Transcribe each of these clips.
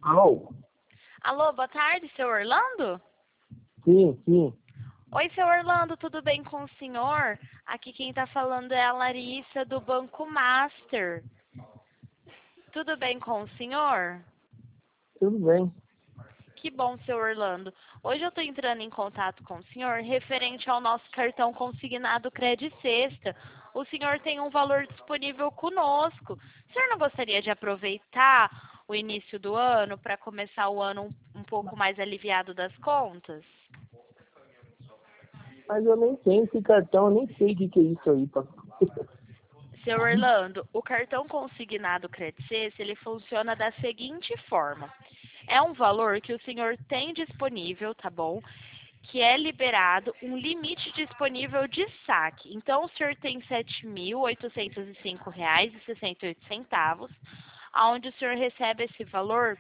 Alô? Alô, boa tarde, seu Orlando? Sim, sim. Oi, seu Orlando, tudo bem com o senhor? Aqui quem tá falando é a Larissa do Banco Master. Tudo bem com o senhor? Tudo bem. Que bom, seu Orlando. Hoje eu tô entrando em contato com o senhor referente ao nosso cartão consignado Cred Sexta. O senhor tem um valor disponível conosco. O senhor não gostaria de aproveitar o início do ano para começar o ano um pouco mais aliviado das contas? Mas eu nem tenho esse cartão, eu nem sei o que é isso aí. Seu Orlando, o cartão consignado Credicês, ele funciona da seguinte forma. É um valor que o senhor tem disponível, tá bom? Que é liberado um limite disponível de saque. Então, o senhor tem R$ 7.805,68, onde o senhor recebe esse valor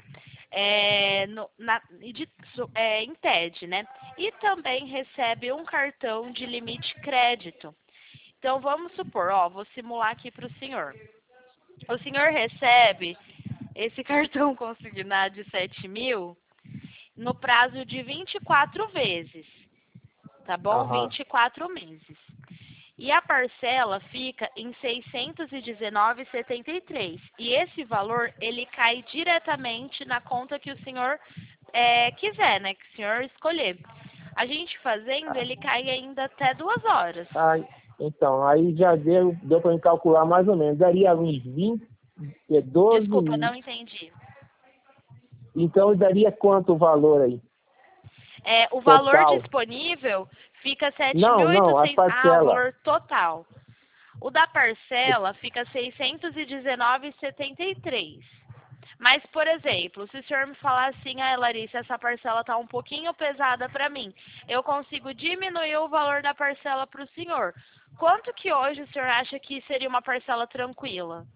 em TED, né? E também recebe um cartão de limite crédito. Então, vamos supor, vou simular aqui para o senhor. O senhor recebe esse cartão consignado de 7.000 no prazo de 24 vezes, tá bom? Aham. 24 meses. E a parcela fica em R$ 619,73. E esse valor, ele cai diretamente na conta que o senhor quiser, né? Que o senhor escolher. A gente fazendo, ele cai ainda até 2 horas. Ah, então, aí já deu para me calcular mais ou menos. Daria uns 12 Desculpa, mil. não entendi. Então, daria quanto o valor aí? O valor Total? disponível fica Não, a 7.800. O parcela. valor total. O da parcela fica 619,73. Mas, por exemplo, se o senhor me falar assim, Larissa, essa parcela está um pouquinho pesada para mim, eu consigo diminuir o valor da parcela para o senhor. Quanto que hoje o senhor acha que seria uma parcela tranquila?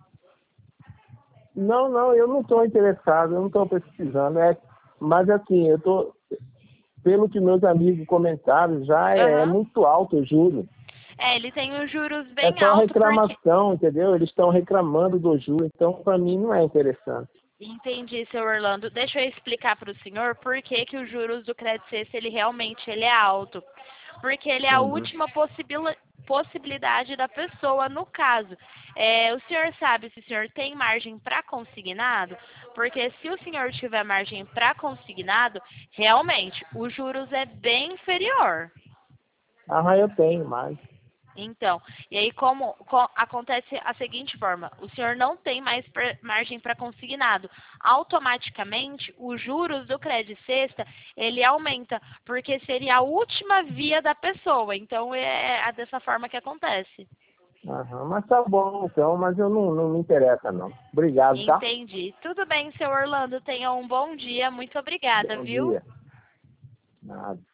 Não, eu não estou interessado, eu não estou pesquisando. Mas assim, pelo que meus amigos comentaram, já é Aham. muito alto, eu juro. Ele tem os juros É bem só altos porque... reclamação, entendeu? Eles estão reclamando do juro, então para mim não é interessante. Entendi, seu Orlando. Deixa eu explicar para o senhor por que que os juros do Credit Suisse, ele é alto. Porque ele é a Uhum. última possibilidade da pessoa, no caso. O senhor sabe se o senhor tem margem para consignado? Porque se o senhor tiver margem para consignado, realmente, os juros é bem inferior. Eu tenho mais. Então, e aí acontece a seguinte forma, o senhor não tem mais margem para consignado. Automaticamente, os juros do crédito sexta, ele aumenta, porque seria a última via da pessoa. Então, é dessa forma que acontece. Mas tá bom, então, mas eu não me interessa, não. Obrigado, tá? Entendi. Tudo bem, seu Orlando. Tenha um bom dia. Muito obrigada, Bom viu? dia. Nada.